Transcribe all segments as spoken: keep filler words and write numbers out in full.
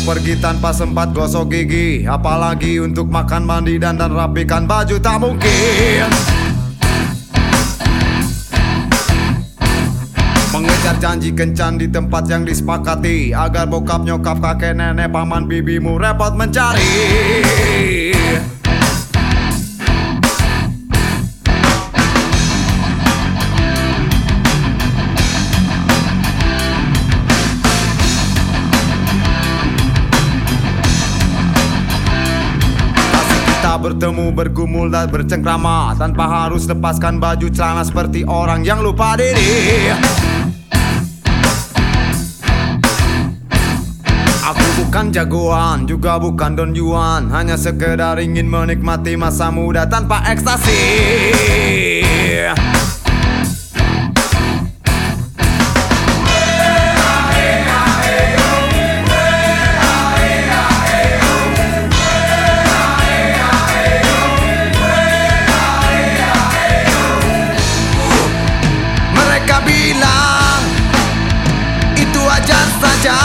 pergi tanpa sempat gosok gigi, apalagi untuk makan, mandi, dan dan rapikan baju, tak mungkin. Mengejar janji kencan di tempat yang disepakati, agar bokap, nyokap, kakek, nenek, paman, bibimu repot mencari. Bertemu, bergumul, dan bercengkrama tanpa harus lepaskan baju celana seperti orang yang lupa diri. Aku bukan jagoan, juga bukan Don Juan, hanya sekedar ingin menikmati masa muda tanpa ekstasi. Bilang itu wajar saja,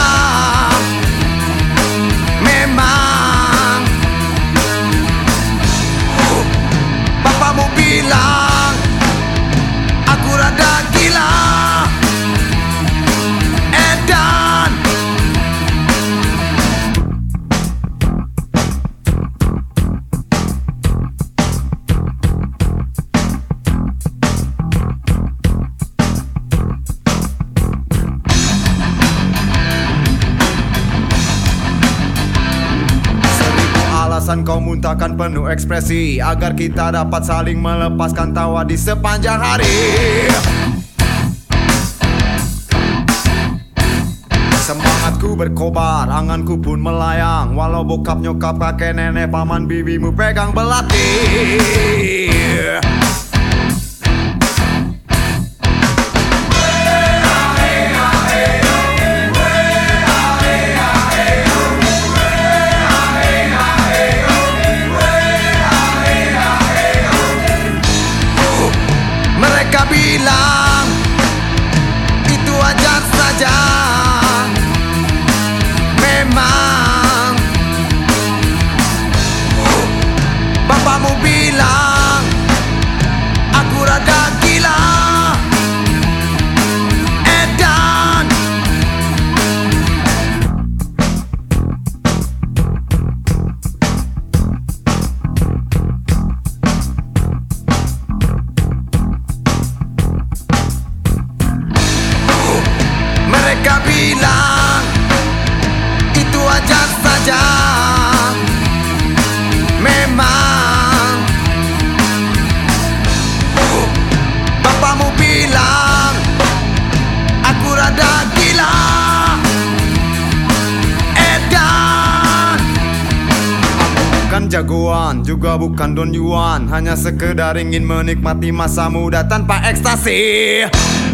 memang bapamu bilang aku rada gila, edan. Alasan kau muntahkan penuh ekspresi, agar kita dapat saling melepaskan tawa di sepanjang hari. Semangatku berkobar, anganku pun melayang, walau bokap, nyokap, kakek, nenek, paman, bibimu pegang belati. Bilang itu wajar saja, memang bapamu bilang aku rada gila, edan. Mereka bilang itu wajar saja, memang bapamu bilang aku rada gila, edan. Aku bukan jagoan, juga bukan Don Juan, hanya sekedar ingin menikmati masa muda tanpa ekstasi.